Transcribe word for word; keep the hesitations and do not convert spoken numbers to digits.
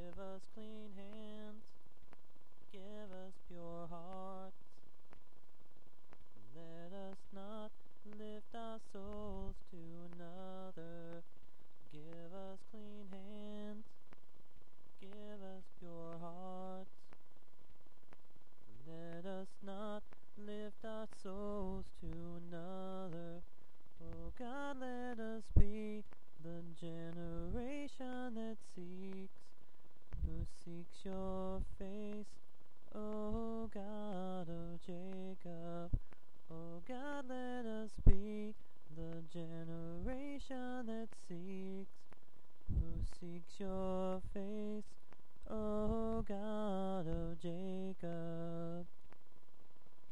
Give us clean hands, give us pure hearts. Let us not lift our souls to another. Give us clean hands, give us pure hearts. Let us not lift our souls to another. Oh God, let us be the generation that seeks, who seeks your face, O God of Jacob. Oh God, let us be the generation that seeks, who seeks your face, O God of Jacob.